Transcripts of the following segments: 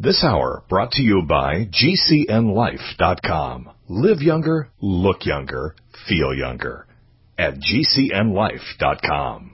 This hour brought to you by GCNLife.com. Live younger, look younger, feel younger at GCNLife.com.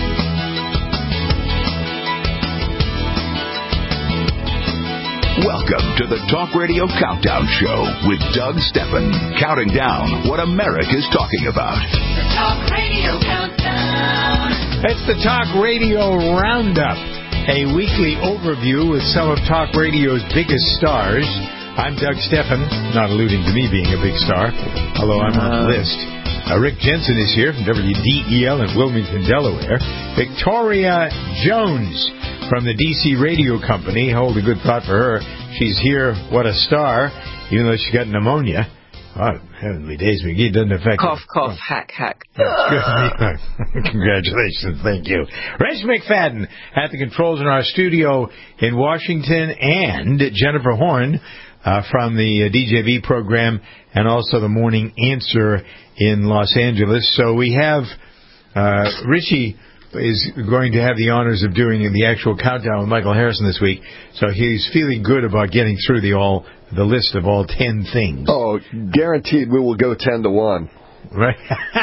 Welcome to the Talk Radio Countdown Show with Doug Steffen, counting down what America's talking about. The Talk Radio Countdown. It's the Talk Radio Roundup, a weekly overview with some of Talk Radio's biggest stars. I'm Doug Steffen, not alluding to me being a big star, although I'm on the list. Rick Jensen is here from WDEL in Wilmington, Delaware. Victoria Jones from the D.C. Radio Company. Hold a good thought for her. She's here, what a star, even though she got pneumonia. Oh, heavenly days, McGee, it doesn't affect cough, her. cough, hack, hack. Congratulations, thank you. Reg McFadden at the controls in our studio in Washington, and Jennifer Horn from the DJV program, and also the Morning Answer in Los Angeles. So we have Richie is going to have the honors of doing the actual countdown with Michael Harrison this week, so he's feeling good about getting through the list of all 10 things. Oh, guaranteed we will go 10-1. Right?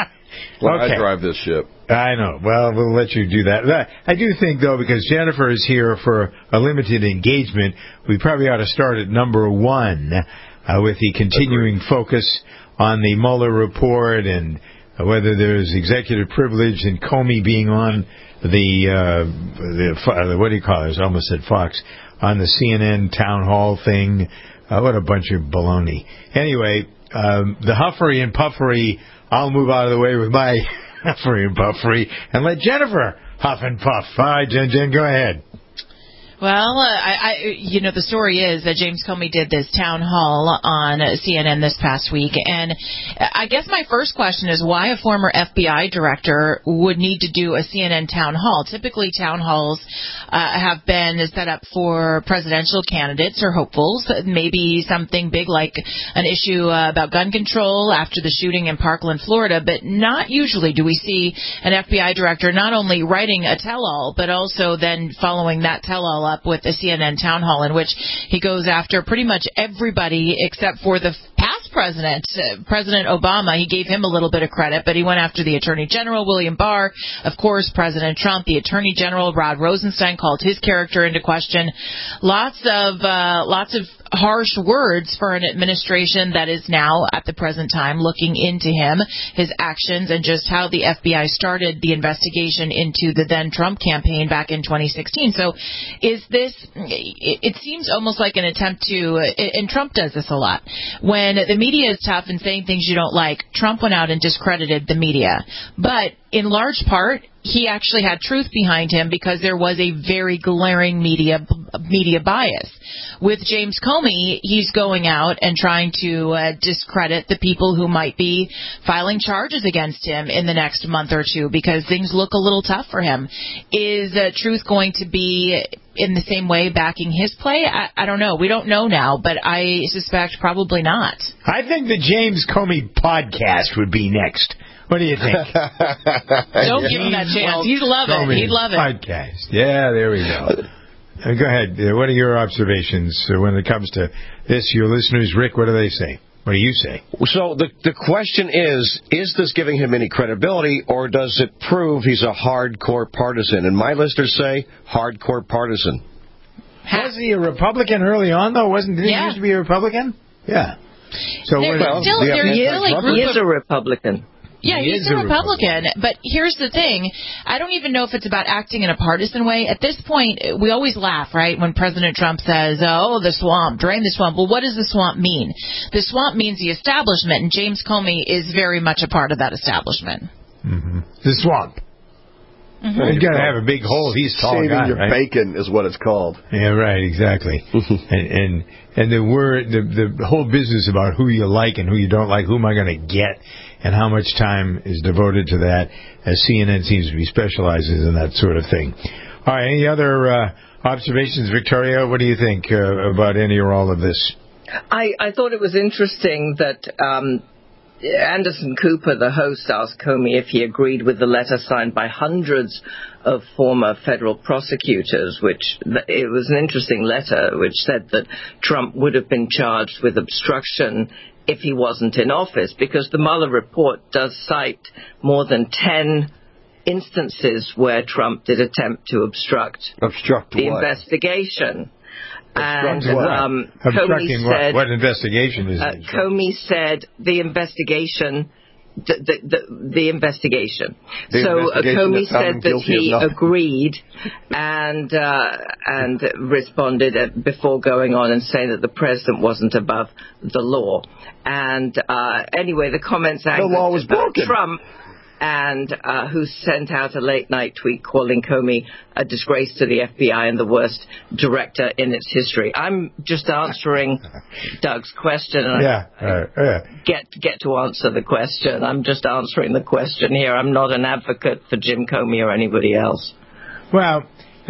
I drive this ship. I know. Well, we'll let you do that. I do think, though, because Jennifer is here for a limited engagement, we probably ought to start at number 1 with the continuing focus on the Mueller report and whether there's executive privilege and Comey being on the what do you call it? I almost said Fox, on the CNN town hall thing. What a bunch of baloney. Anyway, the huffery and puffery, I'll move out of the way with my huffery and puffery and let Jennifer huff and puff. All right, Jen, go ahead. Well, the story is that James Comey did this town hall on CNN this past week, and I guess my first question is why a former FBI director would need to do a CNN town hall. Typically, town halls have been set up for presidential candidates or hopefuls, maybe something big like an issue about gun control after the shooting in Parkland, Florida, but not usually do we see an FBI director not only writing a tell-all, but also then following that tell-all up with a CNN town hall in which he goes after pretty much everybody except for the past president, President Obama. He gave him a little bit of credit, but he went after the Attorney General, William Barr. Of course, President Trump, the Attorney General, Rod Rosenstein, called his character into question. Lots of harsh words for an administration that is now, at the present time, looking into him, his actions, and just how the FBI started the investigation into the then Trump campaign back in 2016. So is this, it seems almost like an attempt to, and Trump does this a lot, when the media is tough and saying things you don't like, Trump went out and discredited the media. But in large part, he actually had truth behind him because there was a very glaring media bias. With James Comey, he's going out and trying to discredit the people who might be filing charges against him in the next month or two because things look a little tough for him. Is truth going to be in the same way backing his play? I don't know. We don't know now, but I suspect probably not. I think the James Comey podcast would be next. What do you think? Don't give him that chance. He'd love it. He'd love it. Podcast. Yeah, there we go. Go ahead. What are your observations when it comes to this? Your listeners, Rick, what do they say? What do you say? So the question is this giving him any credibility, or does it prove he's a hardcore partisan? And my listeners say hardcore partisan. Was he a Republican early on, though? Didn't he used to be a Republican? Yeah. So he is a Republican. Yeah, he's a Republican, but here's the thing. I don't even know if it's about acting in a partisan way. At this point, we always laugh, right, when President Trump says, oh, the swamp, drain the swamp. Well, what does the swamp mean? The swamp means the establishment, and James Comey is very much a part of that establishment. Mm-hmm. The swamp. Mm-hmm. He's got to have a big hole. He's tall Saving guy, your right? bacon is what it's called. Yeah, right, exactly. and the whole business about who you like and who you don't like, who am I going to get, and how much time is devoted to that, as CNN seems to be specializes in that sort of thing. All right, any other observations, Victoria? What do you think about any or all of this? I thought it was interesting that Anderson Cooper, the host, asked Comey if he agreed with the letter signed by hundreds of former federal prosecutors, which it was an interesting letter, which said that Trump would have been charged with obstruction if he wasn't in office, because the Mueller report does cite more than 10 instances where Trump did attempt to obstruct the investigation. And Comey said, what investigation is it? Comey said the investigation. The investigation. Comey said that he agreed and responded before going on and saying that the president wasn't above the law. And anyway, the comments angered the law was broken. Trump, and who sent out a late-night tweet calling Comey a disgrace to the FBI and the worst director in its history. I'm just answering Doug's question. Get to answer the question. I'm just answering the question here. I'm not an advocate for Jim Comey or anybody else. Well,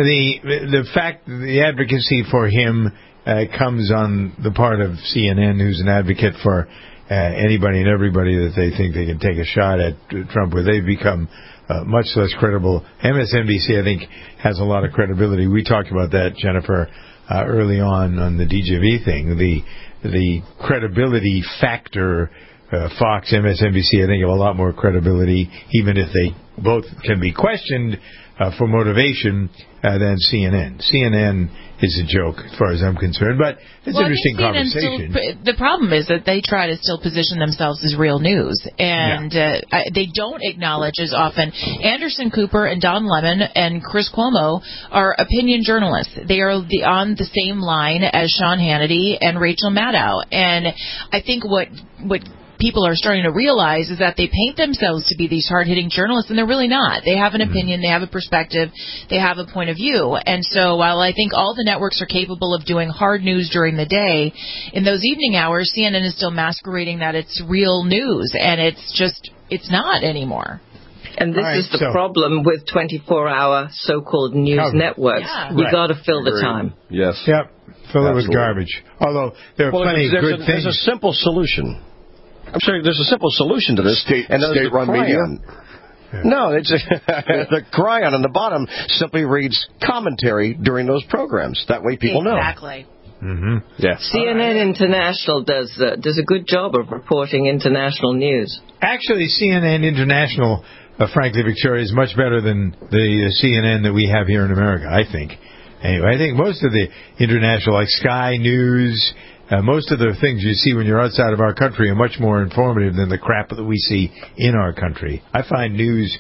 the advocacy for him comes on the part of CNN, who's an advocate for anybody and everybody that they think they can take a shot at Trump with. They've become much less credible. MSNBC, I think, has a lot of credibility. We talked about that, Jennifer, early on the DJV thing. The credibility factor, Fox, MSNBC, I think, have a lot more credibility, even if they both can be questioned for motivation than CNN. CNN is a joke as far as I'm concerned, but it's an interesting conversation. The problem is that they try to still position themselves as real news, and they don't acknowledge as often. Anderson Cooper and Don Lemon and Chris Cuomo are opinion journalists. They are on the same line as Sean Hannity and Rachel Maddow, and I think what people are starting to realize is that they paint themselves to be these hard-hitting journalists, and they're really not. They have an opinion, they have a perspective, they have a point of view. And so while I think all the networks are capable of doing hard news during the day, in those evening hours, CNN is still masquerading that it's real news, and it's not anymore. And this is the problem with 24-hour so-called news networks. You got to fill the time. Yes. Yep. Fill it with garbage. Although there are plenty of good things. There's a simple solution. I'm sure there's a simple solution to this. State-run media? No, it's the cryon on the bottom simply reads commentary during those programs. That way people know. Exactly. Mm-hmm. Yeah. CNN International does a good job of reporting international news. Actually, CNN International, frankly, Victoria, is much better than the CNN that we have here in America, I think. Anyway, I think most of the international, like Sky News, most of the things you see when you're outside of our country are much more informative than the crap that we see in our country. I find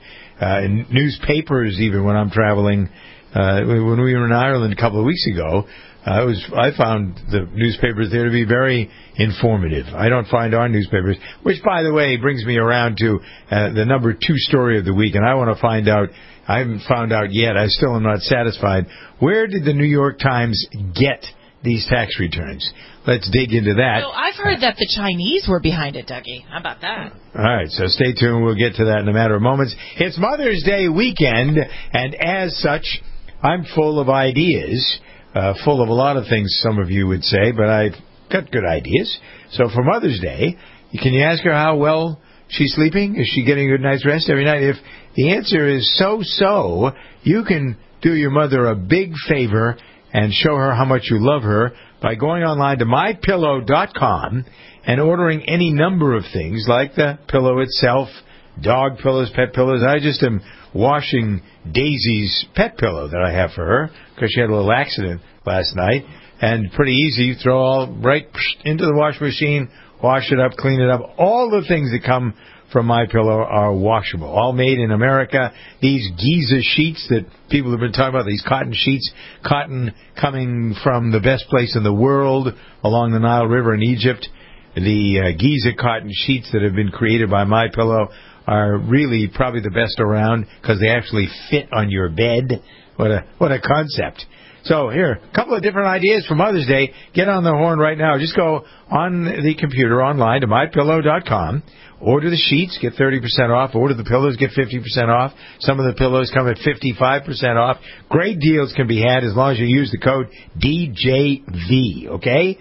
newspapers, even when I'm traveling, when we were in Ireland a couple of weeks ago, I found the newspapers there to be very informative. I don't find our newspapers, which, by the way, brings me around to the number 2 story of the week, and I want to find out. I haven't found out yet. I still am not satisfied. Where did the New York Times get these tax returns? Let's dig into that. So I've heard that the Chinese were behind it, Dougie. How about that? All right, so stay tuned. We'll get to that in a matter of moments. It's Mother's Day weekend, and as such, I'm full of ideas, full of a lot of things some of you would say, but I've got good ideas. So for Mother's Day, can you ask her how well she's sleeping? Is she getting a good night's rest every night? If the answer is so, you can do your mother a big favor and show her how much you love her by going online to MyPillow.com and ordering any number of things like the pillow itself, dog pillows, pet pillows. I just am washing Daisy's pet pillow that I have for her because she had a little accident last night. And pretty easy. You throw all right into the wash machine, wash it up, clean it up. All the things that come from MyPillow are washable. All made in America. These Giza sheets that people have been talking about, these cotton sheets, cotton coming from the best place in the world along the Nile River in Egypt. The Giza cotton sheets that have been created by MyPillow are really probably the best around because they actually fit on your bed. What a concept. So here, a couple of different ideas for Mother's Day. Get on the horn right now. Just go on the computer online to MyPillow.com. Order the sheets, get 30% off. Order the pillows, get 50% off. Some of the pillows come at 55% off. Great deals can be had as long as you use the code DJV, okay?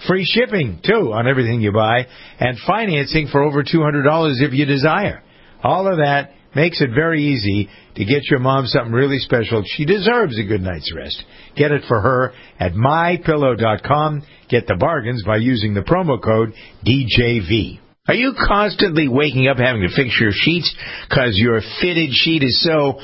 Free shipping, too, on everything you buy, and financing for over $200 if you desire. All of that makes it very easy to get your mom something really special. She deserves a good night's rest. Get it for her at MyPillow.com. Get the bargains by using the promo code DJV. Are you constantly waking up having to fix your sheets because your fitted sheet is so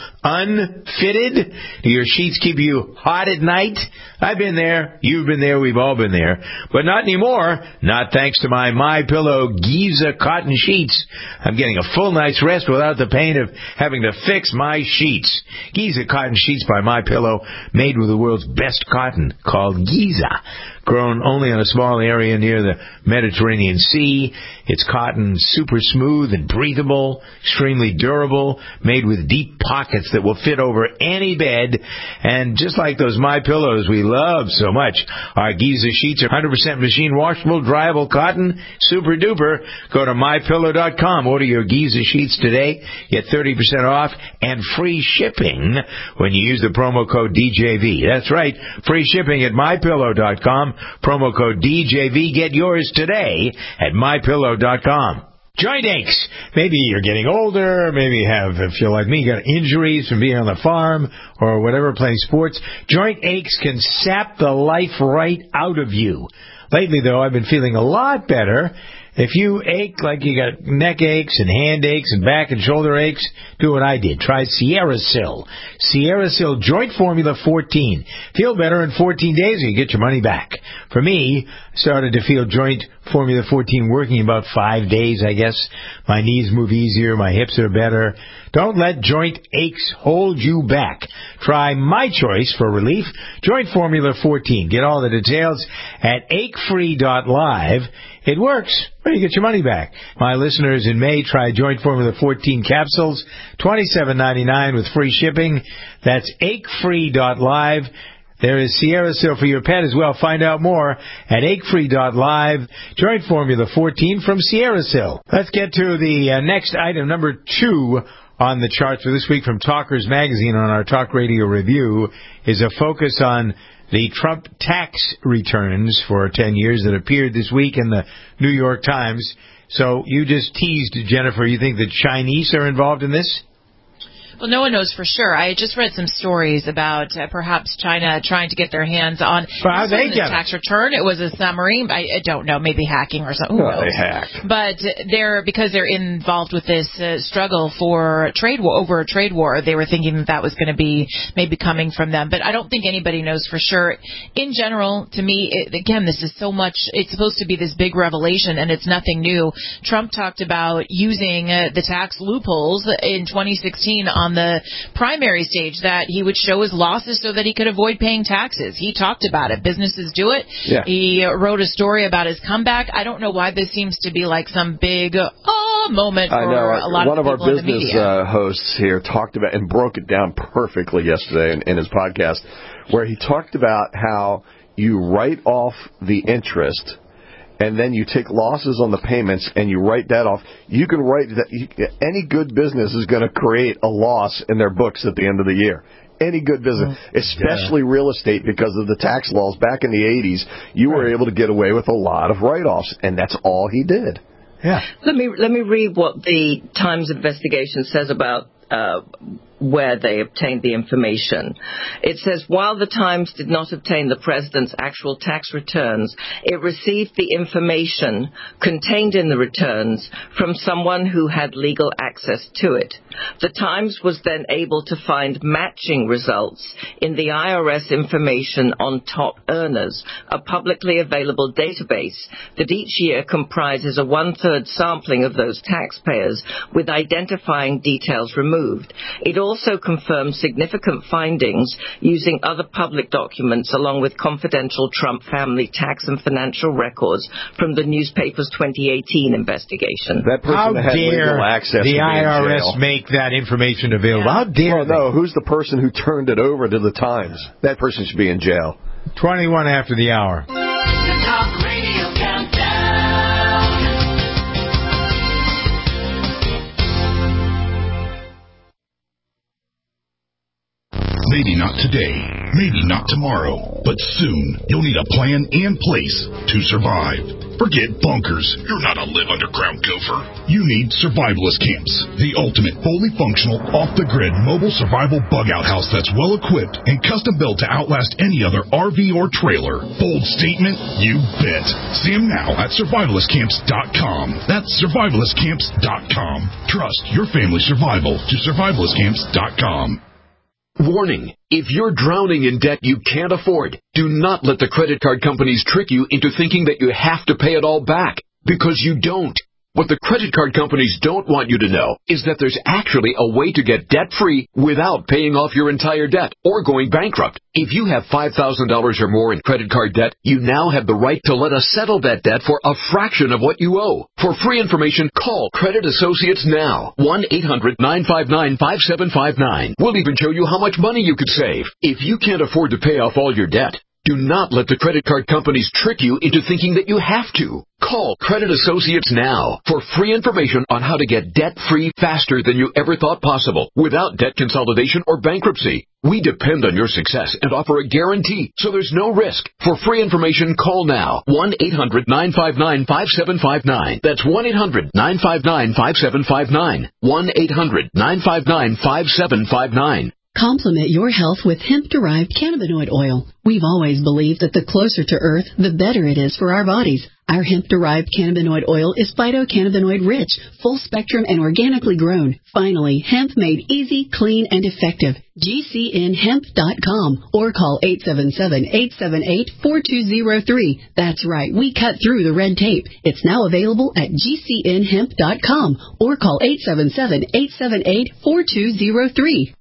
unfitted? Do your sheets keep you hot at night? I've been there. You've been there. We've all been there. But not anymore. Not thanks to my MyPillow Giza cotton sheets. I'm getting a full night's rest without the pain of having to fix my sheets. Giza cotton sheets by MyPillow, made with the world's best cotton, called Giza. Grown only on a small area near the Mediterranean Sea. It's cotton, super smooth and breathable, extremely durable, made with deep pockets that will fit over any bed. And just like those MyPillows we love so much, our Giza sheets are 100% machine washable, dryable cotton, super duper. Go to MyPillow.com. Order your Giza sheets today. Get 30% off and free shipping when you use the promo code DJV. That's right, free shipping at MyPillow.com. Promo code DJV. Get yours today at MyPillow.com. Joint aches. Maybe you're getting older. Maybe you have, if you're like me, got injuries from being on the farm or whatever, playing sports. Joint aches can sap the life right out of you. Lately, though, I've been feeling a lot better. If you ache like you got neck aches and hand aches and back and shoulder aches, do what I did. Try SierraSil. SierraSil Joint Formula 14. Feel better in 14 days or you get your money back. For me, I started to feel Joint Formula 14 working in about 5 days, I guess. My knees move easier. My hips are better. Don't let joint aches hold you back. Try my choice for relief, Joint Formula 14. Get all the details at achefree.live. It works. Well, you get your money back. My listeners in May try Joint Formula 14 capsules, $27.99 with free shipping. That's achefree.live. There is SierraSil for your pet as well. Find out more at achefree.live. Joint Formula 14 from SierraSil. Let's get to the next item, number 2 on the chart for this week from Talkers Magazine on our Talk Radio Review is a focus on the Trump tax returns for 10 years that appeared this week in the New York Times. So you just teased, Jennifer, you think the Chinese are involved in this? Well, no one knows for sure. I just read some stories about perhaps China trying to get their hands on the tax return. It was a summary. I don't know, maybe hacking or something. Well, they hacked. But because they're involved with this struggle for trade war, over a trade war, they were thinking that was going to be maybe coming from them. But I don't think anybody knows for sure. In general, to me, again, this is so much. It's supposed to be this big revelation, and it's nothing new. Trump talked about using the tax loopholes in 2016 on the primary stage, that he would show his losses so that he could avoid paying taxes. He talked about it. Businesses do it. Yeah. He wrote a story about his comeback. I don't know why this seems to be like some big moment for a lot of people in the media. One of our business hosts here talked about and broke it down perfectly yesterday in his podcast, where he talked about how you write off the interest and then you take losses on the payments and you write that off. You can write that. Any good business is going to create a loss in their books at the end of the year. Any good business, especially real estate, because of the tax laws back in the 80s, you were able to get away with a lot of write-offs, and that's all he did. Yeah. Let me read what the Times investigation says about where they obtained the information. It says, while the Times did not obtain the president's actual tax returns, it received the information contained in the returns from someone who had legal access to it. The Times was then able to find matching results in the IRS information on top earners, a publicly available database that each year comprises a 1/3 sampling of those taxpayers with identifying details removed. It also confirms significant findings using other public documents along with confidential Trump family tax and financial records from the newspaper's 2018 investigation. That person had legal access the to IRS make that information available? How dare they? No, who's the person who turned it over to the Times? That person should be in jail. 21 after the hour. The Talk Radio Countdown. Maybe not today, maybe not tomorrow, but soon you'll need a plan and place to survive. Forget bunkers. You're not a live underground gopher. You need Survivalist Camps, the ultimate fully functional, off-the-grid mobile survival bug-out house that's well-equipped and custom-built to outlast any other RV or trailer. Bold statement? You bet. See them now at survivalistcamps.com. That's survivalistcamps.com. Trust your family's survival to survivalistcamps.com. Warning, if you're drowning in debt you can't afford, do not let the credit card companies trick you into thinking that you have to pay it all back, because you don't. What the credit card companies don't want you to know is that there's actually a way to get debt-free without paying off your entire debt or going bankrupt. If you have $5,000 or more in credit card debt, you now have the right to let us settle that debt for a fraction of what you owe. For free information, call Credit Associates now. 1-800-959-5759. We'll even show you how much money you could save. If you can't afford to pay off all your debt, do not let the credit card companies trick you into thinking that you have to. Call Credit Associates now for free information on how to get debt-free faster than you ever thought possible without debt consolidation or bankruptcy. We depend on your success and offer a guarantee, so there's no risk. For free information, call now. 1-800-959-5759. That's 1-800-959-5759. 1-800-959-5759. Complement your health with hemp-derived cannabinoid oil. We've always believed that the closer to Earth, the better it is for our bodies. Our hemp-derived cannabinoid oil is phytocannabinoid rich, full spectrum, and organically grown. Finally, hemp made easy, clean, and effective. GCNhemp.com or call 877-878-4203. That's right, we cut through the red tape. It's now available at GCNhemp.com or call 877-878-4203.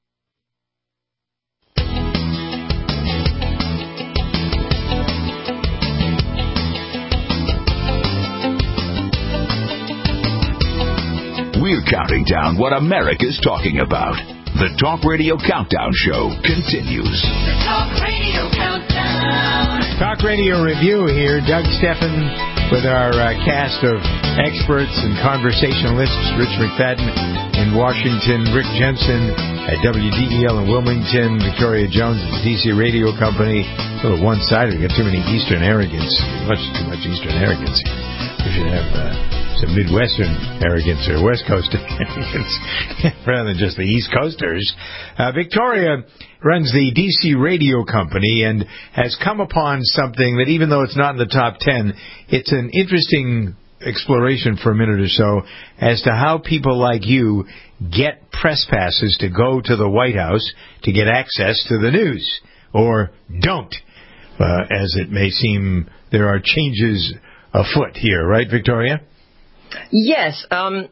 We're counting down what America's talking about. The Talk Radio Countdown Show continues. The Talk Radio Countdown. Talk Radio Review here. Doug Steffen with our cast of experts and conversationalists. Rich McFadden in Washington. Rick Jensen at WDEL in Wilmington. Victoria Jones at the DC Radio Company. A little one-sided. We got too many Eastern arrogance. Too much Eastern arrogance. We should have some Midwestern arrogance or West Coast arrogance rather than just the East Coasters. Victoria runs the DC Radio Company and has come upon something that, even though it's not in the top 10, it's an interesting exploration for a minute or so as to how people like you get press passes to go to the White House to get access to the news, or don't. As it may seem, there are changes afoot here, right, Victoria? Yes, and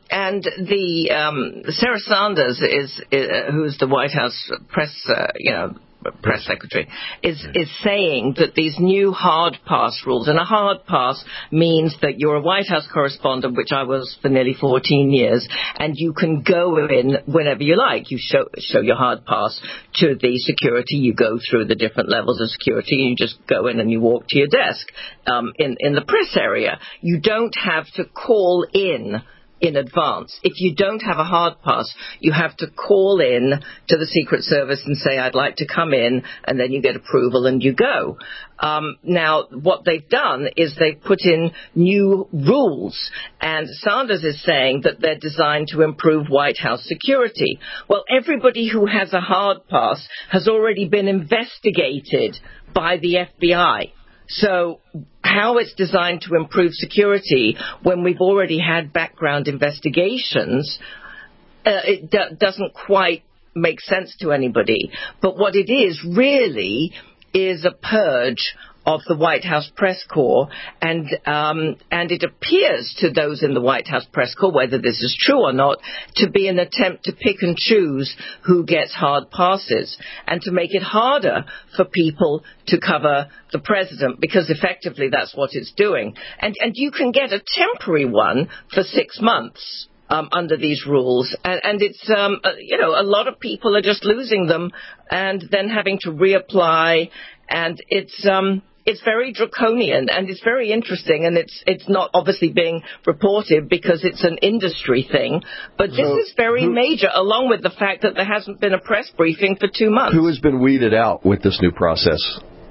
the Sarah Sanders who's the White House press secretary, is saying that these new hard pass rules, and a hard pass means that you're a White House correspondent, which I was for nearly 14 years, and you can go in whenever you like. You show your hard pass to the security. You go through the different levels of security, and you just go in and you walk to your desk in the press area. You don't have to call in advance. If you don't have a hard pass, you have to call in to the Secret Service and say, I'd like to come in, and then you get approval and you go. Now, what they've done is they've put in new rules, and Sanders is saying that they're designed to improve White House security. Well, everybody who has a hard pass has already been investigated by the FBI. So how it's designed to improve security when we've already had background investigations, it doesn't quite make sense to anybody. But what it is really is a purge of the White House press corps, and it appears to those in the White House press corps, whether this is true or not, to be an attempt to pick and choose who gets hard passes and to make it harder for people to cover the president, because effectively that's what it's doing. And you can get a temporary one for 6 months. Under these rules, and it's a lot of people are just losing them and then having to reapply, and it's it's very draconian, and it's very interesting, and it's not obviously being reported because it's an industry thing, but this is very major, along with the fact that there hasn't been a press briefing for 2 months. Who has been weeded out with this new process?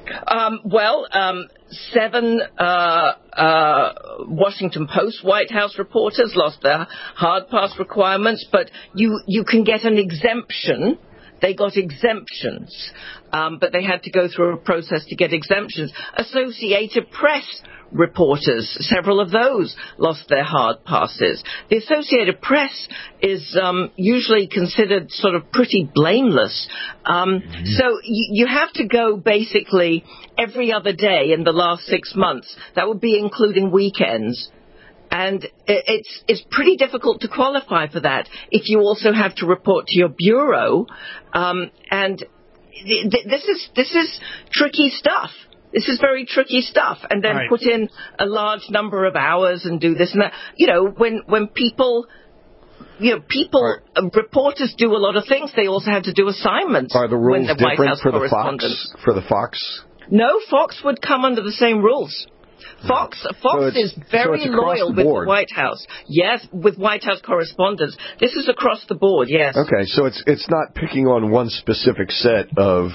7 Washington Post White House reporters lost their hard pass requirements, but you can get an exemption. They got exemptions, but they had to go through a process to get exemptions. Associated Press reporters, several of those lost their hard passes. The Associated Press is usually considered sort of pretty blameless. So you have to go basically every other day in the last 6 months. That would be including weekends. And it's pretty difficult to qualify for that if you also have to report to your bureau. And this is tricky stuff. This is very tricky stuff. And then put in a large number of hours and do this and that. You know, when people... reporters do a lot of things. They also have to do assignments. Are the rules when different White House for the Fox? No, Fox would come under the same rules. Fox is very loyal with the White House. Yes, with White House correspondents. This is across the board, yes. Okay, so it's not picking on one specific set of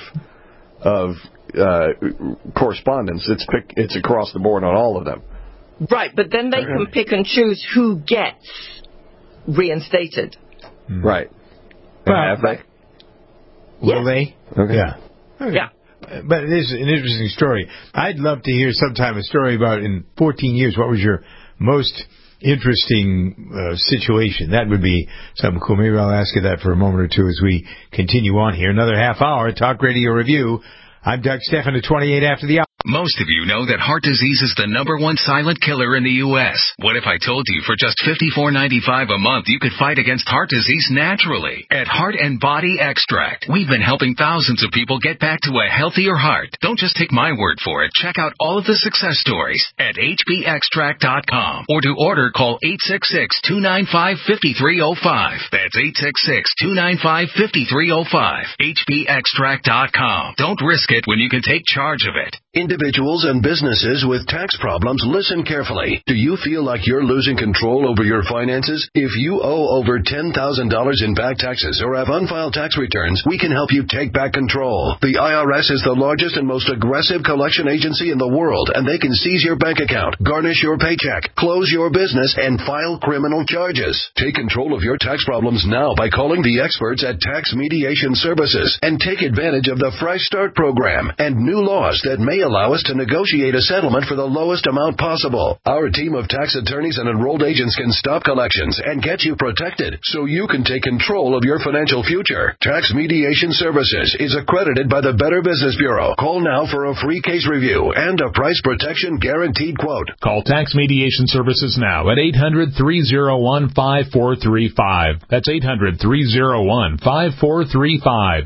correspondence. It's across the board on all of them. Right, but then they can pick and choose who gets reinstated. Right. Have they? Will they? Okay. Yeah. Okay. Yeah. But it is an interesting story. I'd love to hear sometime a story about, in 14 years, what was your most interesting situation. That would be something cool. Maybe I'll ask you that for a moment or two as we continue on here. Another half hour, Talk Radio Review. I'm Doug Stephan at 28 after the hour. Most of you know that heart disease is the #1 silent killer in the U.S. What if I told you for just $54.95 a month you could fight against heart disease naturally? At Heart and Body Extract, we've been helping thousands of people get back to a healthier heart. Don't just take my word for it. Check out all of the success stories at hbextract.com. Or to order, call 866-295-5305. That's 866-295-5305. hbextract.com. Don't risk it when you can take charge of it. Individuals and businesses with tax problems, listen carefully. Do you feel like you're losing control over your finances? If you owe over $10,000 in back taxes or have unfiled tax returns, we can help you take back control. The IRS is the largest and most aggressive collection agency in the world, and they can seize your bank account, garnish your paycheck, close your business, and file criminal charges. Take control of your tax problems now by calling the experts at Tax Mediation Services and take advantage of the Fresh Start program and new laws that may allow us to negotiate a settlement for the lowest amount possible. Our team of tax attorneys and enrolled agents can stop collections and get you protected so you can take control of your financial future. Tax Mediation Services is accredited by the Better Business Bureau. Call now for a free case review and a price protection guaranteed quote. Call Tax Mediation Services now at 800-301-5435. That's 800-301-5435.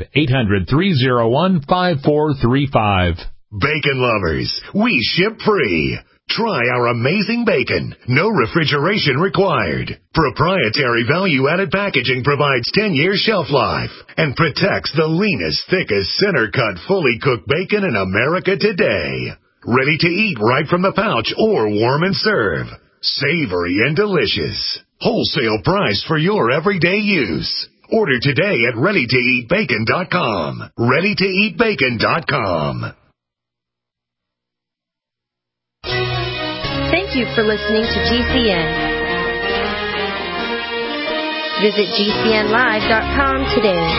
800-301-5435. Bacon lovers, we ship free. Try our amazing bacon. No refrigeration required. Proprietary value-added packaging provides 10-year shelf life and protects the leanest, thickest, center-cut, fully cooked bacon in America today. Ready to eat right from the pouch or warm and serve. Savory and delicious. Wholesale price for your everyday use. Order today at ReadyToEatBacon.com. ReadyToEatBacon.com. Thank you for listening to GCN. Visit GCNlive.com today.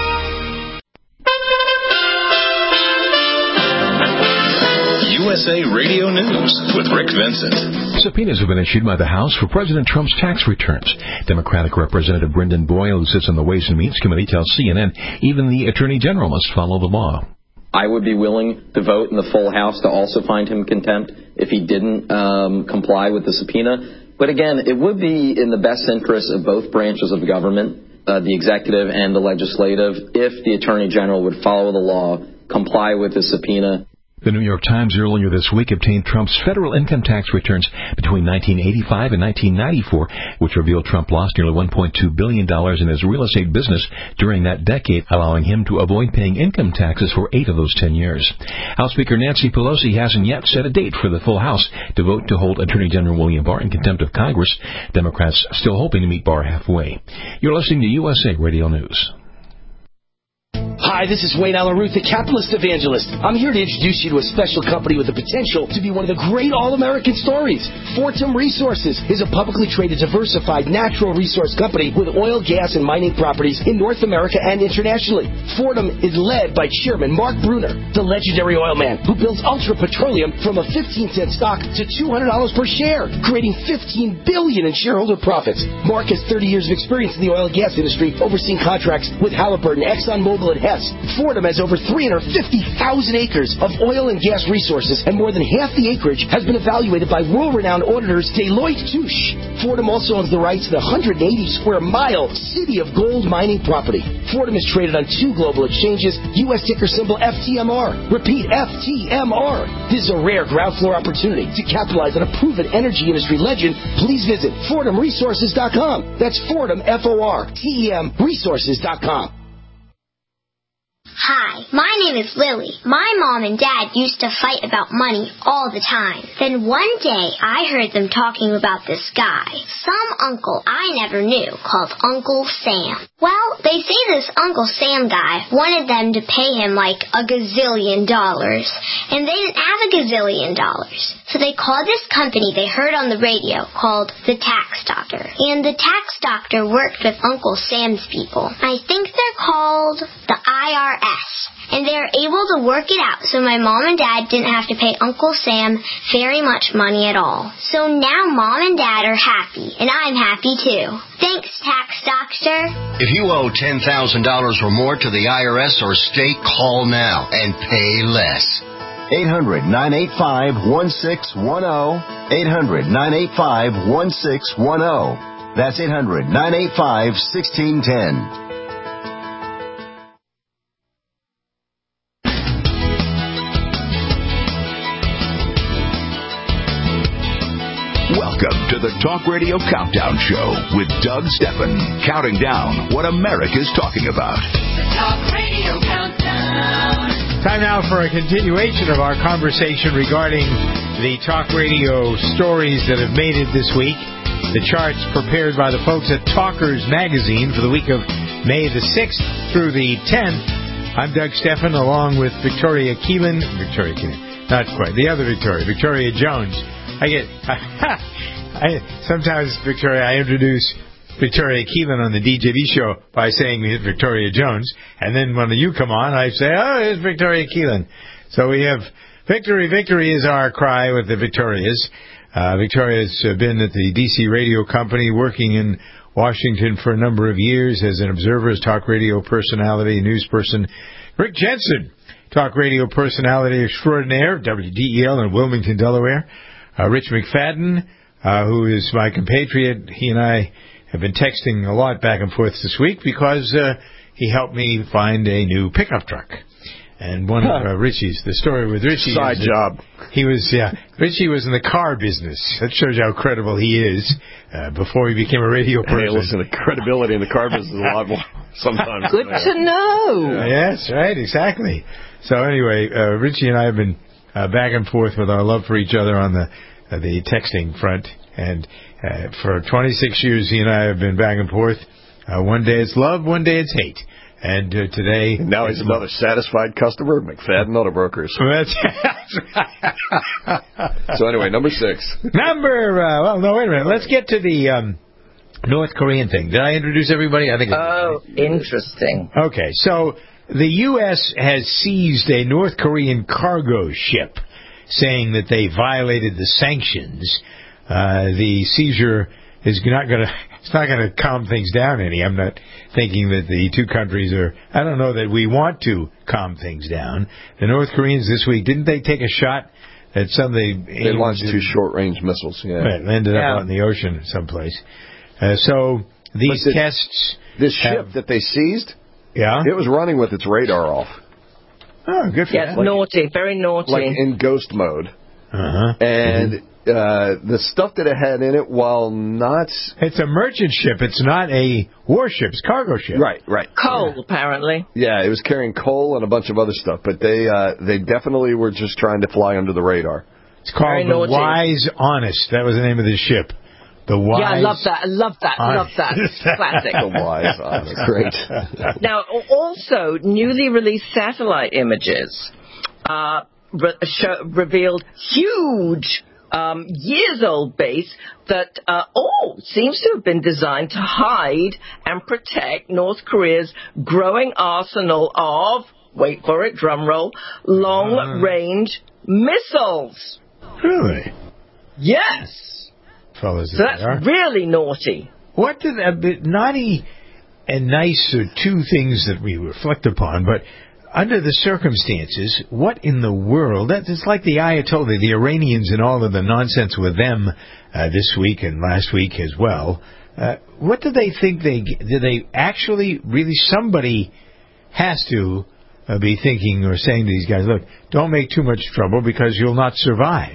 USA Radio News with Rick Vincent. Subpoenas have been issued by the House for President Trump's tax returns. Democratic Representative Brendan Boyle, who sits on the Ways and Means Committee, tells CNN even the Attorney General must follow the law. I would be willing to vote in the full House to also find him contempt if he didn't comply with the subpoena. But again, it would be in the best interest of both branches of government, the executive and the legislative, if the Attorney General would follow the law, comply with the subpoena. The New York Times earlier this week obtained Trump's federal income tax returns between 1985 and 1994, which revealed Trump lost nearly $1.2 billion in his real estate business during that decade, allowing him to avoid paying income taxes for 8 of those 10 years. House Speaker Nancy Pelosi hasn't yet set a date for the full House to vote to hold Attorney General William Barr in contempt of Congress. Democrats still hoping to meet Barr halfway. You're listening to USA Radio News. Hi, this is Wayne Allen Ruth, the Capitalist Evangelist. I'm here to introduce you to a special company with the potential to be one of the great all-American stories. Fortum Resources is a publicly traded, diversified natural resource company with oil, gas, and mining properties in North America and internationally. Fortum is led by Chairman Mark Bruner, the legendary oil man who builds Ultra Petroleum from a 15-cent stock to $200 per share, creating $15 billion in shareholder profits. Mark has 30 years of experience in the oil and gas industry, overseeing contracts with Halliburton, ExxonMobil, and Hess. Fortum has over 350,000 acres of oil and gas resources, and more than half the acreage has been evaluated by world-renowned auditors Deloitte Touche. Fortum also owns the rights to the 180-square-mile City of Gold mining property. Fortum is traded on 2 global exchanges, U.S. ticker symbol FTMR. Repeat, FTMR. This is a rare ground floor opportunity to capitalize on a proven energy industry legend. Please visit FortumResources.com. That's Fortum, F-O-R-T-E-M, Resources.com. Hi, my name is Lily. My mom and dad used to fight about money all the time. Then one day, I heard them talking about this guy, some uncle I never knew, called Uncle Sam. Well, they say this Uncle Sam guy wanted them to pay him like $1 gazillion, and they didn't have $1 gazillion. So they called this company they heard on the radio called the Tax Doctor. And the Tax Doctor worked with Uncle Sam's people. I think they're called the IRS. And they were able to work it out so my mom and dad didn't have to pay Uncle Sam very much money at all. So now mom and dad are happy, and I'm happy too. Thanks, Tax Doctor. If you owe $10,000 or more to the IRS or state, call now and pay less. 800-985-1610. 800-985-1610. That's 800-985-1610. Welcome to the Talk Radio Countdown Show with Doug Steffen, counting down what America's talking about. The Talk Radio Countdown. Time now for a continuation of our conversation regarding the Talk Radio stories that have made it this week. The charts prepared by the folks at Talkers Magazine for the week of May the 6th through the 10th. I'm Doug Steffen, along with Victoria Keelan. Not quite. The other Victoria Jones. Sometimes, Victoria, I introduce Victoria Keelan on the DJB show by saying Victoria Jones, and then when you come on, I say, oh, here's Victoria Keelan. So we have victory, victory is our cry with the Victorias. Victoria's been at the D.C. radio company, working in Washington for a number of years as an observer, as talk radio personality, news person. Rick Jensen, talk radio personality extraordinaire, WDEL in Wilmington, Delaware. Rich McFadden, who is my compatriot, he and I have been texting a lot back and forth this week because he helped me find a new pickup truck. And one of Richie's, the story with Richie. Side job. Richie was in the car business. That shows you how credible he is before he became a radio person. Hey, listen, the credibility in the car business is a lot more sometimes. Good to know. Yes, right, exactly. So anyway, Richie and I have been back and forth with our love for each other on the texting front, and for 26 years he and I have been back and forth. One day it's love, one day it's hate, and today now he's another satisfied customer. McFadden Auto Brokers. So anyway, number 6. Wait a minute. Let's get to the North Korean thing. Did I introduce everybody? I think. Oh, interesting. Okay, so the U.S. has seized a North Korean cargo ship, saying that they violated the sanctions. The seizure is not going to calm things down any. I'm not thinking that the two countries are. I don't know that we want to calm things down. The North Koreans this week, didn't they take a shot at something? They launched 2 short-range missiles. Yeah, right, ended up out in the ocean someplace. So these tests. This ship that they seized. Yeah, it was running with its radar off. Oh, good for Yes, naughty, very naughty. Like in ghost mode. Uh-huh. And the stuff that it had in it, while not... It's a merchant ship. It's not a warship. It's a cargo ship. Right. Coal, apparently. Yeah, it was carrying coal and a bunch of other stuff, but they definitely were just trying to fly under the radar. It's called the Wise Honest. That was the name of the ship. The Wise. Yeah, I love that. Classic. The Wise Honest. Great. Now, also, newly released satellite images revealed huge, years-old base that seems to have been designed to hide and protect North Korea's growing arsenal of, wait for it, drum roll, long-range missiles. Really? Yes. Fellas, so that's really naughty. What did naughty and nice are two things that we reflect upon, but under the circumstances, what in the world? It's like the Ayatollah, the Iranians, and all of the nonsense with them this week and last week as well. What do they think did they actually really? Somebody has to be thinking or saying to these guys, look, don't make too much trouble because you'll not survive.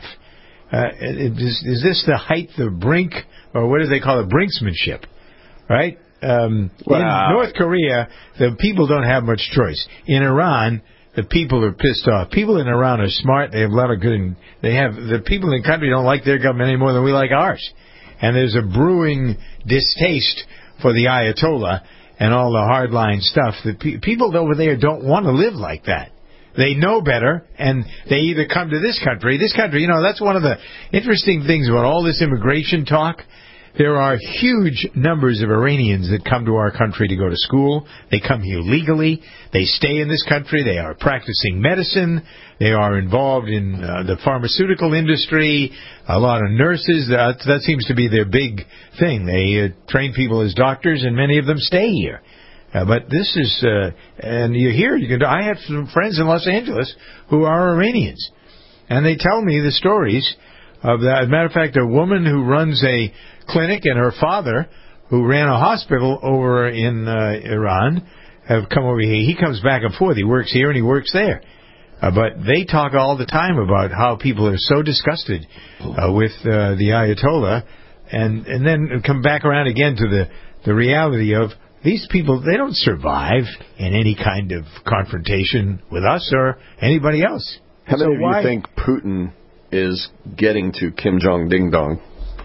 Is this the height, the brink, or what do they call it, brinksmanship, right? In North Korea, the people don't have much choice. In Iran, the people are pissed off. People in Iran are smart. They have a lot of good. The people in the country don't like their government any more than we like ours. And there's a brewing distaste for the Ayatollah and all the hardline stuff. The people over there don't want to live like that. They know better, and they either come to this country. This country, that's one of the interesting things about all this immigration talk. There are huge numbers of Iranians that come to our country to go to school. They come here legally. They stay in this country. They are practicing medicine. They are involved in the pharmaceutical industry. A lot of nurses. That seems to be their big thing. They train people as doctors, and many of them stay here. But this is, and you hear, I have some friends in Los Angeles who are Iranians, and they tell me the stories of that. As a matter of fact, a woman who runs a clinic and her father, who ran a hospital over in Iran, have come over here. He comes back and forth. He works here and he works there. But they talk all the time about how people are so disgusted with the Ayatollah, and then come back around again to the reality of these people. They don't survive in any kind of confrontation with us or anybody else. How many of you think Putin is getting to Kim Jong Ding Dong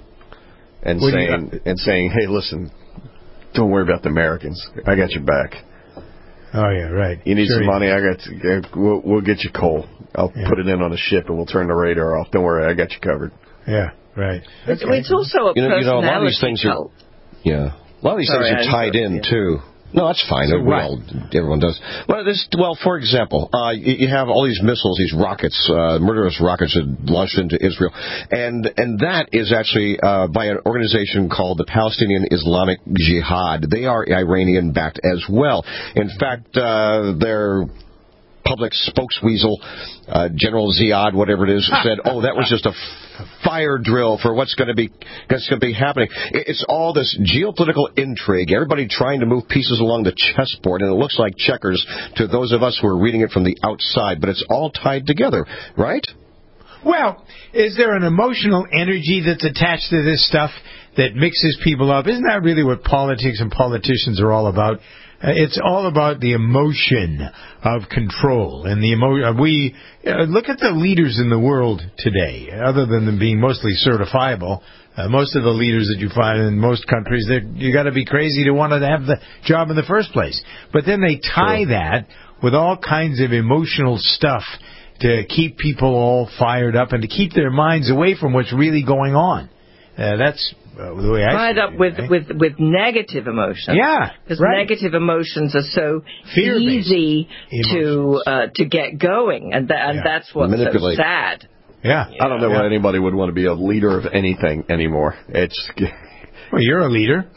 and saying, hey, listen, don't worry about the Americans. I got your back. Oh yeah, right. You need some money? We'll get you coal. I'll put it in on a ship and we'll turn the radar off. Don't worry, I got you covered. Yeah, right. It's also a personality a lot of these things are, a lot of these things are tied in too. No, that's fine. Everyone does. Well, for example, you have all these missiles, these rockets, murderous rockets that launched into Israel, and that is actually by an organization called the Palestinian Islamic Jihad. They are Iranian-backed as well. In fact, their public spokesweasel, General Ziad, whatever it is, said, that was just a fire drill for what's going to be happening. It's all this geopolitical intrigue, everybody trying to move pieces along the chessboard, and it looks like checkers to those of us who are reading it from the outside, but it's all tied together, right? Well, is there an emotional energy that's attached to this stuff that mixes people up? Isn't that really what politics and politicians are all about? It's all about the emotion of control and the emotion. Look at the leaders in the world today. Other than them being mostly certifiable, most of the leaders that you find in most countries, you got to be crazy to want to have the job in the first place. But then they tie that with all kinds of emotional stuff to keep people all fired up and to keep their minds away from what's really going on. That's the way I tied up with negative emotions. Yeah, because negative emotions are so easy to get going, and that's what's so sad. Yeah, I don't know why anybody would want to be a leader of anything anymore. Well, you're a leader.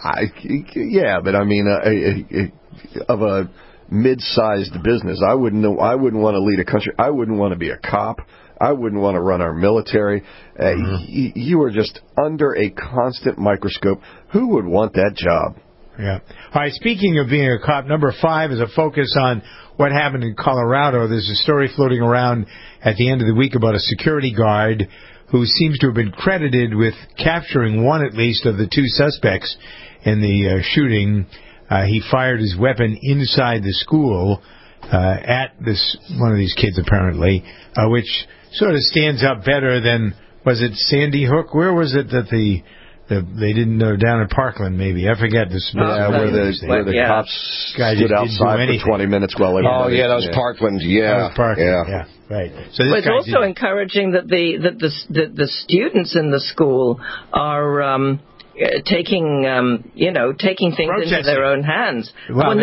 But I mean, of a mid-sized business, I wouldn't want to lead a country. I wouldn't want to be a cop. I wouldn't want to run our military. You are just under a constant microscope. Who would want that job? Yeah. All right, speaking of being a cop, number 5 is a focus on what happened in Colorado. There's a story floating around at the end of the week about a security guard who seems to have been credited with capturing one, at least, of the 2 suspects in the shooting. He fired his weapon inside the school at one of these kids, apparently, which sort of stands up better than, was it Sandy Hook? Where was it that they didn't know, down in Parkland, maybe? I forget this. Where the cops stood outside for 20 minutes while everybody... Oh, yeah, that was Parkland. Yeah. That was Parkland, yeah. Right. So it's also encouraging that the students in the school are taking things into their own hands. Well,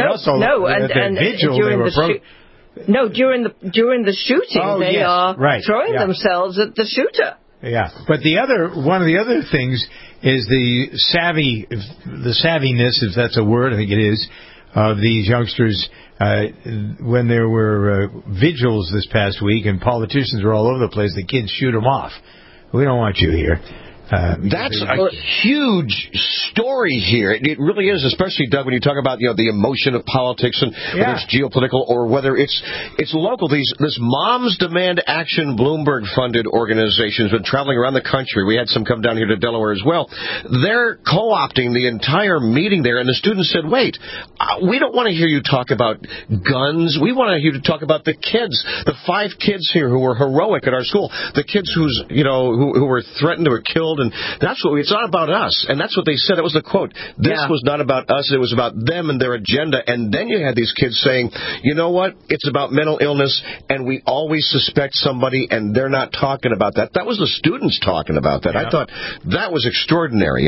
during the shooting, they are throwing themselves at the shooter. Yeah, but one of the other things is the savviness, if that's a word, I think it is, of these youngsters. When there were vigils this past week and politicians were all over the place, the kids shoot them off. We don't want you here. That's a huge story here. It really is, especially, Doug, when you talk about the emotion of politics and whether it's geopolitical or whether it's local. This Moms Demand Action Bloomberg-funded organization has been traveling around the country. We had some come down here to Delaware as well. They're co-opting the entire meeting there, and the students said, wait, we don't want to hear you talk about guns. We want to hear you talk about the kids, the 5 kids here who were heroic at our school, the kids who were threatened or killed. And that's what it's not about us. And that's what they said. That was the quote. This was not about us. It was about them and their agenda. And then you had these kids saying, you know what? It's about mental illness, and we always suspect somebody, and they're not talking about that. That was the students talking about that. I thought that was extraordinary,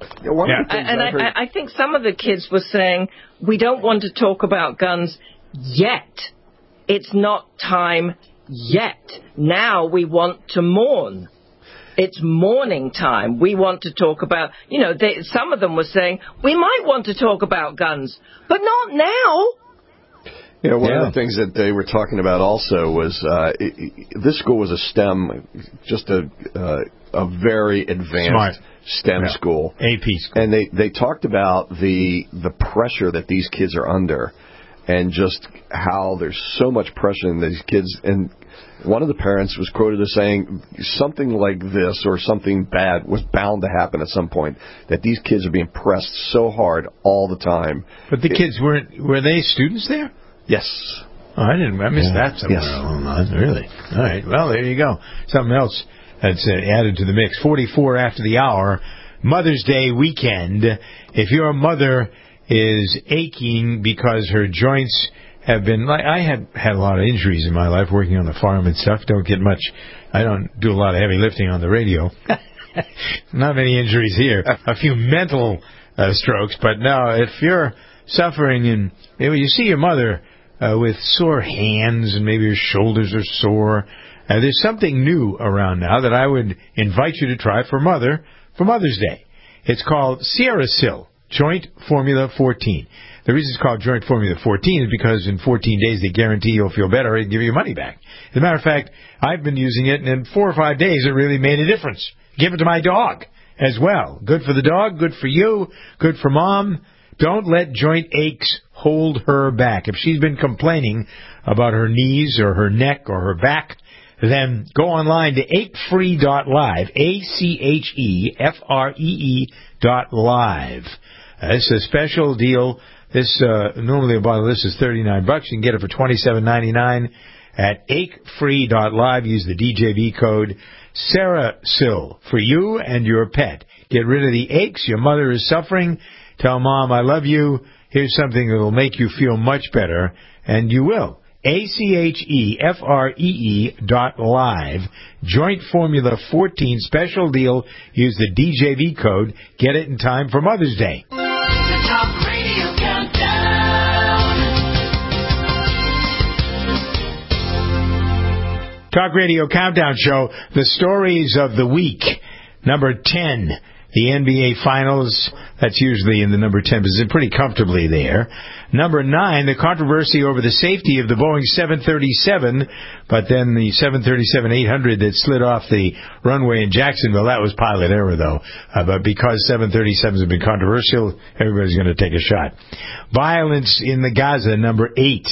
I think some of the kids were saying, we don't want to talk about guns yet. It's not time yet. Now we want to mourn. It's mourning time. We want to talk about, some of them were saying, we might want to talk about guns, but not now. One of the things that they were talking about also was this school was a STEM, just a very advanced STEM school. AP school. And they talked about the pressure that these kids are under and just how there's so much pressure in these kids. And one of the parents was quoted as saying something like this, or something bad was bound to happen at some point, that these kids are being pressed so hard all the time. But the kids were they students there? Yes. Oh, I missed that somewhere along the line. Really? All right. Well, there you go. Something else that's added to the mix. 44 after the hour, Mother's Day weekend. If your mother is aching because her joints have been, I had a lot of injuries in my life working on the farm and stuff. I don't do a lot of heavy lifting on the radio. Not many injuries here. A few mental strokes, but no, if you're suffering and you see your mother with sore hands and maybe your shoulders are sore, there's something new around now that I would invite you to try for Mother's Day. It's called SierraSil Joint Formula 14. The reason it's called Joint Formula 14 is because in 14 days they guarantee you'll feel better and give you your money back. As a matter of fact, I've been using it, and in 4 or 5 days it really made a difference. Give it to my dog as well. Good for the dog, good for you, good for Mom. Don't let joint aches hold her back. If she's been complaining about her knees or her neck or her back, then go online to achefree.live, ACHEFREE.live. This is a special deal. This normally a bottle of this is $39. You can get it for $27.99 at achefree.live. Use the DJV code SierraSil for you and your pet. Get rid of the aches. Your mother is suffering. Tell Mom I love you. Here's something that will make you feel much better, and you will. ACHEFREE.live. Joint Formula 14 special deal. Use the DJV code. Get it in time for Mother's Day. The Talk Radio Countdown. Talk Radio Countdown Show. The stories of the week. Number 10. The NBA Finals, that's usually in the number 10 position, pretty comfortably there. Number 9, the controversy over the safety of the Boeing 737, but then the 737-800 that slid off the runway in Jacksonville, that was pilot error, though. But because 737s have been controversial, everybody's going to take a shot. Violence in the Gaza, number 8.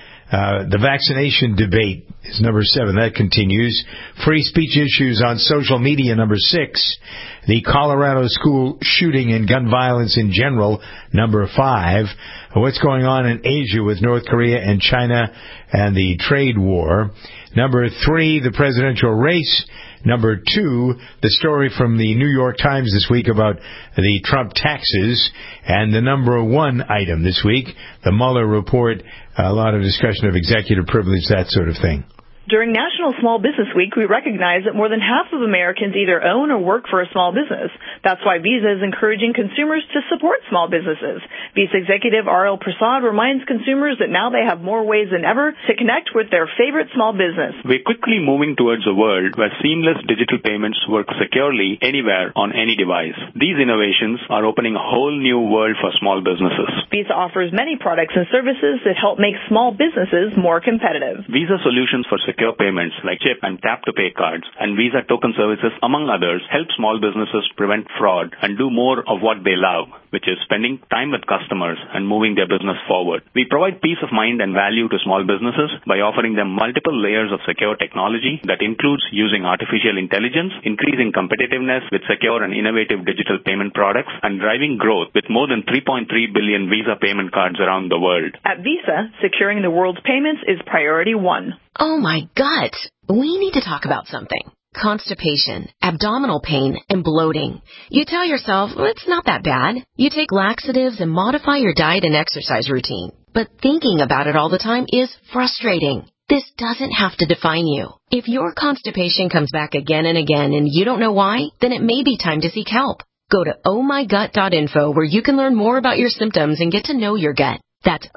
The vaccination debate is number 7. That continues. Free speech issues on social media, number 6. The Colorado school shooting and gun violence in general, number 5. What's going on in Asia with North Korea and China and the trade war. Number 3, the presidential race. Number 2, the story from the New York Times this week about the Trump taxes. And the number 1 item this week, the Mueller report, a lot of discussion of executive privilege, that sort of thing. During National Small Business Week, we recognize that more than half of Americans either own or work for a small business. That's why Visa is encouraging consumers to support small businesses. Visa executive R.L. Prasad reminds consumers that now they have more ways than ever to connect with their favorite small business. We're quickly moving towards a world where seamless digital payments work securely anywhere on any device. These innovations are opening a whole new world for small businesses. Visa offers many products and services that help make small businesses more competitive. Visa solutions for secure payments like chip and tap-to-pay cards and Visa token services, among others, help small businesses prevent fraud and do more of what they love, which is spending time with customers and moving their business forward. We provide peace of mind and value to small businesses by offering them multiple layers of secure technology that includes using artificial intelligence, increasing competitiveness with secure and innovative digital payment products, and driving growth with more than 3.3 billion Visa payment cards around the world. At Visa, securing the world's payments is priority 1. Oh my gut! We need to talk about something. Constipation, abdominal pain, and bloating. You tell yourself, well, it's not that bad. You take laxatives and modify your diet and exercise routine. But thinking about it all the time is frustrating. This doesn't have to define you. If your constipation comes back again and again and you don't know why, then it may be time to seek help. Go to ohmygut.info where you can learn more about your symptoms and get to know your gut. That's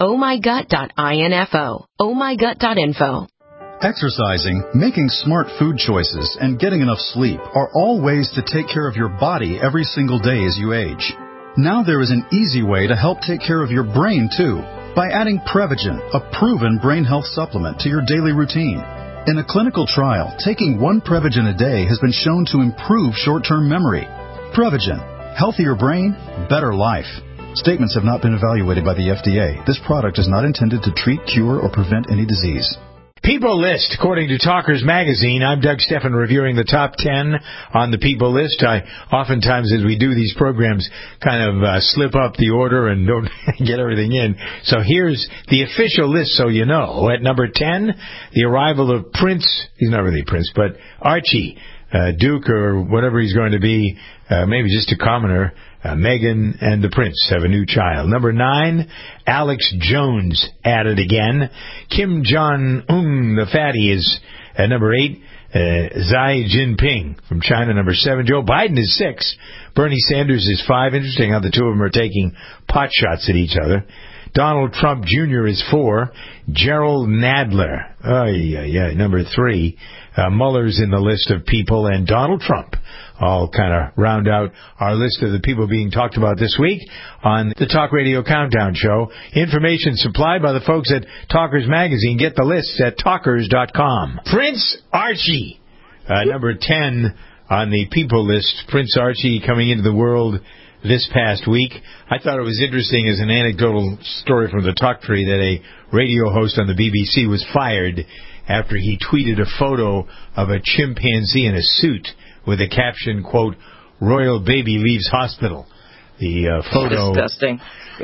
ohmygut.info. ohmygut.info. Exercising, making smart food choices, and getting enough sleep are all ways to take care of your body every single day as you age. Now there is an easy way to help take care of your brain, too, by adding Prevagen, a proven brain health supplement, to your daily routine. In a clinical trial, taking 1 Prevagen a day has been shown to improve short-term memory. Prevagen. Healthier brain, better life. Statements have not been evaluated by the FDA. This product is not intended to treat, cure, or prevent any disease. People List, according to Talkers Magazine. I'm Doug Steffen reviewing the top 10 on the People List. I oftentimes, as we do these programs, kind of slip up the order and don't get everything in. So here's the official list so you know. At number 10, the arrival of Prince, he's not really Prince, but Archie, Duke or whatever he's going to be, maybe just a commoner. Meghan and the Prince have a new child. Number 9, Alex Jones added again. Kim Jong-un, the fatty, is at number 8. Xi Jinping from China, number 7. Joe Biden is 6. Bernie Sanders is 5. Interesting how the two of them are taking pot shots at each other. Donald Trump Jr. is 4. Gerald Nadler, number 3. Mueller's in the list of people, and Donald Trump all kind of round out our list of the people being talked about this week on the Talk Radio Countdown Show. Information supplied by the folks at Talkers Magazine. Get the lists at talkers.com. Prince Archie, number 10 on the people list. Prince Archie coming into the world this past week. I thought it was interesting as an anecdotal story from the Talk Tree that a radio host on the BBC was fired after he tweeted a photo of a chimpanzee in a suit with a caption, quote, "Royal baby leaves hospital." The photo... Disgusting.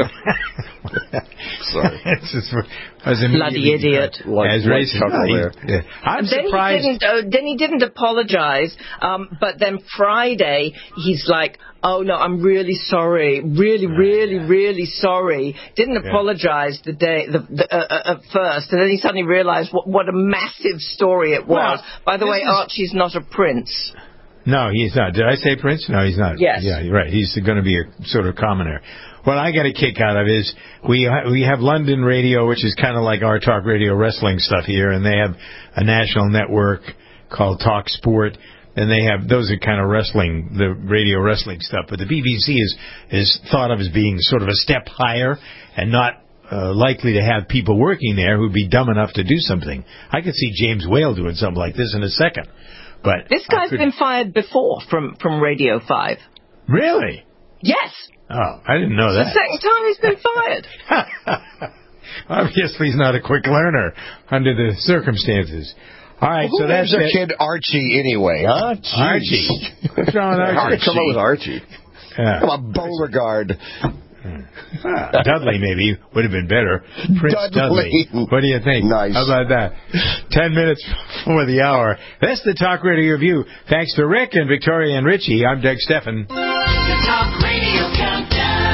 Sorry. Bloody idiot. As racist. I'm surprised. Then he didn't apologize. But then Friday, he's like, "Oh no, I'm really sorry, really sorry." Didn't apologize the day at first, and then he suddenly realized what a massive story it was. Well, by the way, Archie's not a prince. No, he's not. Did I say Prince? No, he's not. Yes. Yeah, you're right. He's going to be a sort of commoner. What I get a kick out of is we have London Radio, which is kind of like our Talk Radio wrestling stuff here, and they have a national network called Talk Sport. and they have those are kind of wrestling, the radio wrestling stuff. But the BBC is thought of as being sort of a step higher and not likely to have people working there who'd be dumb enough to do something. I could see James Whale doing something like this in a second. But this guy's been fired before from Radio 5. Really? Yes. Oh, I didn't know that. It's the second time he's been fired. Obviously, he's not a quick learner under the circumstances. All right, well, so that's our kid Archie anyway, huh? Jeez. Archie. What's wrong with Archie? Come up with Archie. Yeah. Come on, Beauregard. Dudley maybe would have been better. Prince Dudley. What do you think? Nice. How about that? 10 minutes before the hour. That's the Talk Radio Review. Thanks to Rick and Victoria and Richie. I'm Doug Steffen. The Talk Radio Countdown.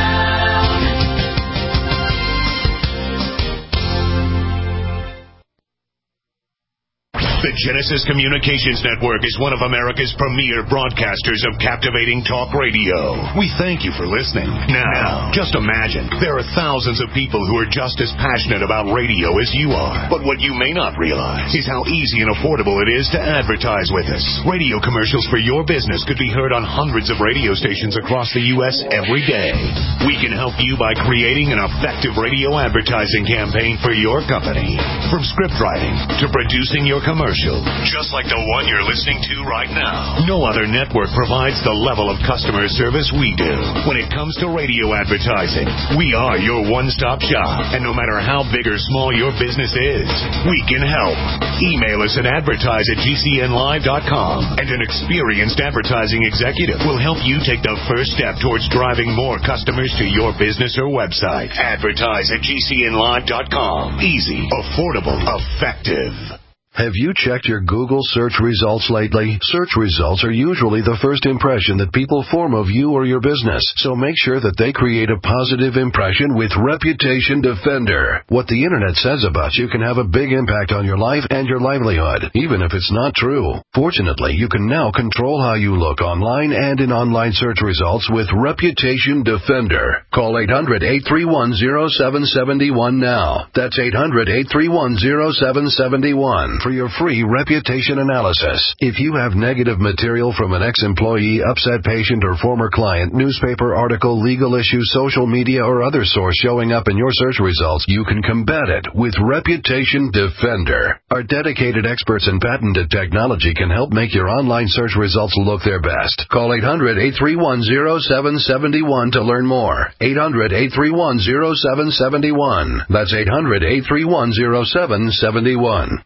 The Genesis Communications Network is one of America's premier broadcasters of captivating talk radio. We thank you for listening. Now, just imagine, there are thousands of people who are just as passionate about radio as you are. But what you may not realize is how easy and affordable it is to advertise with us. Radio commercials for your business could be heard on hundreds of radio stations across the U.S. every day. We can help you by creating an effective radio advertising campaign for your company. From script writing to producing your commercial, just like the one you're listening to right now. No other network provides the level of customer service we do. When it comes to radio advertising, we are your one-stop shop. And no matter how big or small your business is, we can help. Email us at advertise@gcnlive.com, and an experienced advertising executive will help you take the first step towards driving more customers to your business or website. Advertise@gcnlive.com. Easy, affordable, effective. Have you checked your Google search results lately? Search results are usually the first impression that people form of you or your business, so make sure that they create a positive impression with Reputation Defender. What the internet says about you can have a big impact on your life and your livelihood, even if it's not true. Fortunately, you can now control how you look online and in online search results with Reputation Defender. Call 800-831-0771 now. That's 800-831-0771. For your free reputation analysis. If you have negative material from an ex-employee, upset patient, or former client, newspaper article, legal issue, social media, or other source showing up in your search results, you can combat it with Reputation Defender. Our dedicated experts in patented technology can help make your online search results look their best. Call 800-831-0771 to learn more. 800-831-0771. That's 800-831-0771.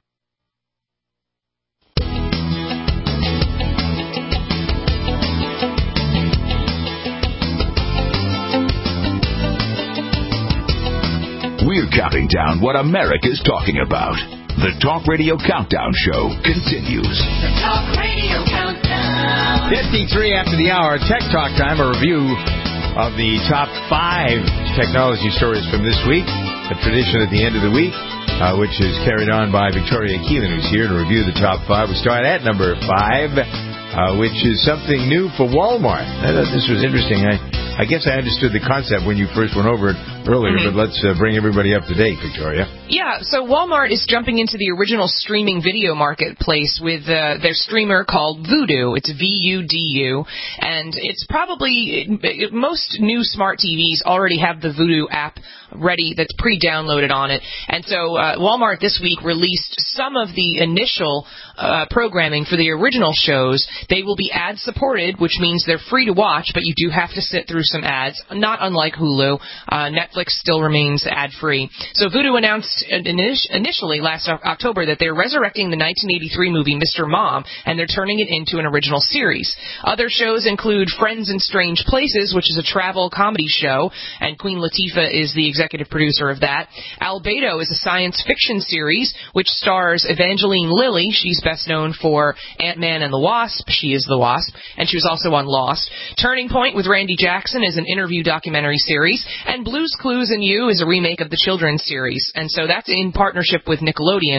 We're counting down what America's talking about. The Talk Radio Countdown Show continues. The Talk Radio Countdown. 53 after the hour, Tech Talk time, a review of the top 5 technology stories from this week. A tradition at the end of the week, which is carried on by Victoria Keelan, who's here to review the top 5. We start at number 5, which is something new for Walmart. I thought this was interesting. I guess I understood the concept when you first went over it earlier, but let's bring everybody up to date, Victoria. Yeah, so Walmart is jumping into the original streaming video marketplace with their streamer called Vudu. It's VUDU, and it's probably, most new smart TVs already have the Vudu app ready that's pre-downloaded on it. And so Walmart this week released some of the initial programming for the original shows. They will be ad-supported, which means they're free to watch, but you do have to sit through some ads, not unlike Hulu. Netflix still remains ad-free. So Vudu announced initially last October that they're resurrecting the 1983 movie Mr. Mom, and they're turning it into an original series. Other shows include Friends in Strange Places, which is a travel comedy show, and Queen Latifah is the executive producer of that. Albedo is a science fiction series, which stars Evangeline Lilly. She's best known for Ant-Man and the Wasp. She is the Wasp, and she was also on Lost. Turning Point with Randy Jackson is an interview documentary series, and Blue's Clues and You is a remake of the children's series, and so that's in partnership with Nickelodeon.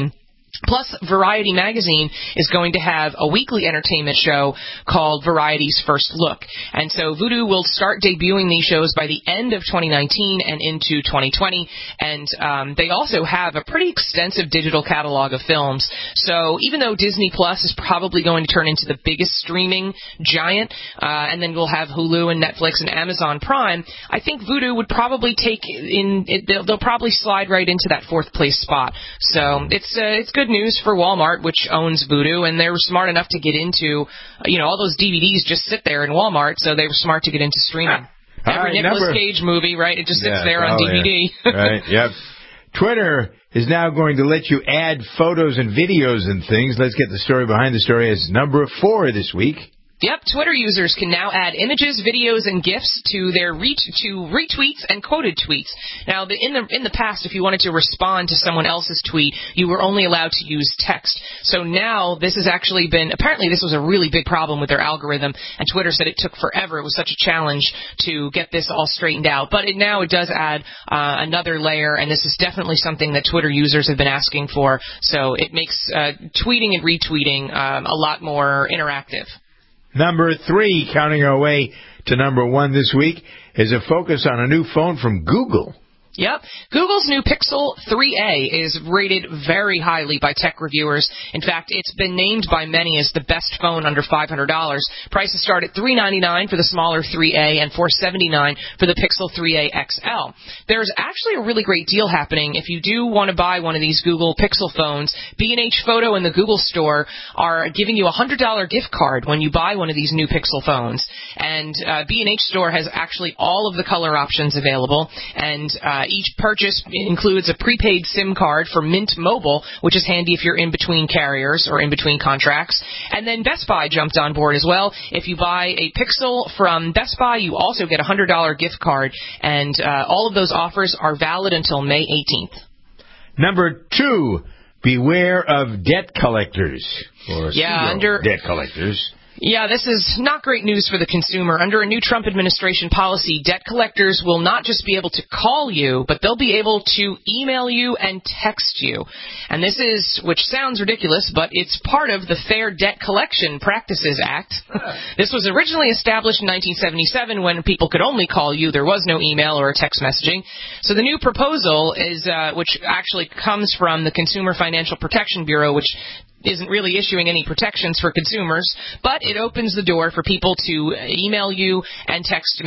Plus, Variety magazine is going to have a weekly entertainment show called Variety's First Look. And so Vudu will start debuting these shows by the end of 2019 and into 2020. And they also have a pretty extensive digital catalog of films. So even though Disney Plus is probably going to turn into the biggest streaming giant, and then we'll have Hulu and Netflix and Amazon Prime, I think Vudu would probably they'll probably slide right into that fourth place spot. So it's good news for Walmart, which owns Vudu, and they were smart enough to get into, all those DVDs just sit there in Walmart, so they were smart to get into streaming. Every Nicolas Cage movie, right? It just sits there on DVD. Yeah. Right, yep. Twitter is now going to let you add photos and videos and things. Let's get the story behind the story as number 4 this week. Yep, Twitter users can now add images, videos, and GIFs to their retweets and quoted tweets. Now, in the past, if you wanted to respond to someone else's tweet, you were only allowed to use text. So now this has actually apparently this was a really big problem with their algorithm, and Twitter said it took forever. It was such a challenge to get this all straightened out. But now it does add another layer, and this is definitely something that Twitter users have been asking for. So it makes tweeting and retweeting a lot more interactive. Number 3, counting our way to number 1 this week, is a focus on a new phone from Google. Yep. Google's new Pixel 3a is rated very highly by tech reviewers. In fact, it's been named by many as the best phone under $500. Prices start at $399 for the smaller 3a and $479 for the Pixel 3a XL. There's actually a really great deal happening. If you do want to buy one of these Google Pixel phones, B&H Photo and the Google Store are giving you a $100 gift card when you buy one of these new Pixel phones. And B&H Store has actually all of the color options available, and each purchase includes a prepaid SIM card for Mint Mobile, which is handy if you're in between carriers or in between contracts. And then Best Buy jumped on board as well. If you buy a Pixel from Best Buy, you also get a $100 gift card, and all of those offers are valid until May 18th. Number 2, beware of debt collectors. Or debt collectors. Yeah, this is not great news for the consumer. Under a new Trump administration policy, debt collectors will not just be able to call you, but they'll be able to email you and text you. And this is, which sounds ridiculous, but it's part of the Fair Debt Collection Practices Act. This was originally established in 1977 when people could only call you. There was no email or text messaging. So the new proposal is, which actually comes from the Consumer Financial Protection Bureau, which isn't really issuing any protections for consumers, but it opens the door for people to email you and text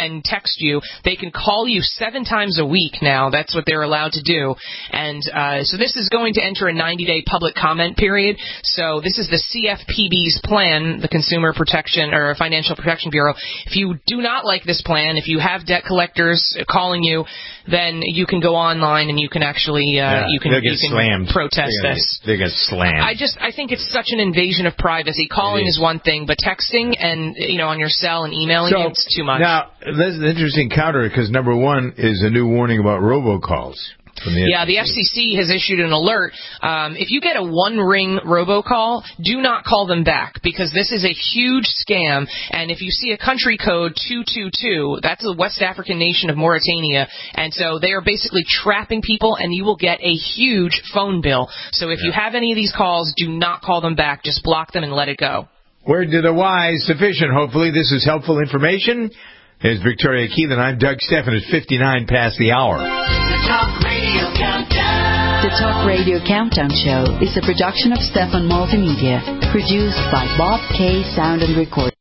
you. They can call you 7 times a week now. That's what they're allowed to do. And so this is going to enter a 90-day public comment period. So this is the CFPB's plan, the Consumer Protection or Financial Protection Bureau. If you do not like this plan, if you have debt collectors calling you, then you can go online and you can actually you can protest this. They get slammed. I think it's such an invasion of privacy. Calling is one thing, but texting and on your cell and emailing you, it's too much. Now, this is an interesting counter because number 1 is a new warning about robocalls. The FCC has issued an alert. If you get a one-ring robocall, do not call them back because this is a huge scam. And if you see a country code 222, that's a West African nation of Mauritania. And so they are basically trapping people, and you will get a huge phone bill. So if you have any of these calls, do not call them back. Just block them and let it go. Word to the wise, sufficient. Hopefully this is helpful information. There's Victoria Keelan. I'm Doug Stephan. It's 59 past the hour. The Talk Radio Countdown. The Talk Radio Countdown Show is a production of Stephan Multimedia, produced by Bob K. Sound and Recording.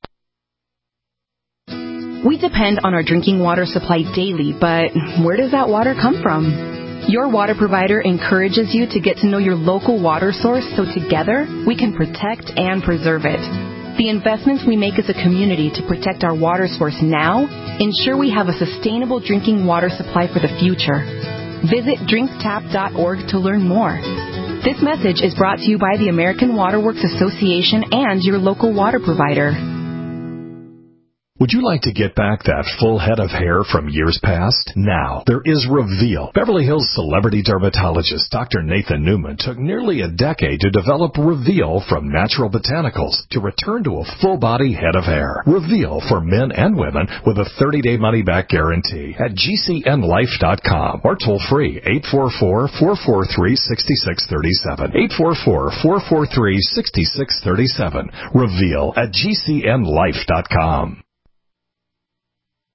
We depend on our drinking water supply daily, but where does that water come from? Your water provider encourages you to get to know your local water source so together we can protect and preserve it. The investments we make as a community to protect our water source now ensure we have a sustainable drinking water supply for the future. Visit drinktap.org to learn more. This message is brought to you by the American Water Works Association and your local water provider. Would you like to get back that full head of hair from years past? Now, there is Reveal. Beverly Hills celebrity dermatologist Dr. Nathan Newman took nearly a decade to develop Reveal from natural botanicals to return to a full-body head of hair. Reveal for men and women with a 30-day money-back guarantee at GCNlife.com or toll free 844-443-6637. 844-443-6637. Reveal at GCNlife.com.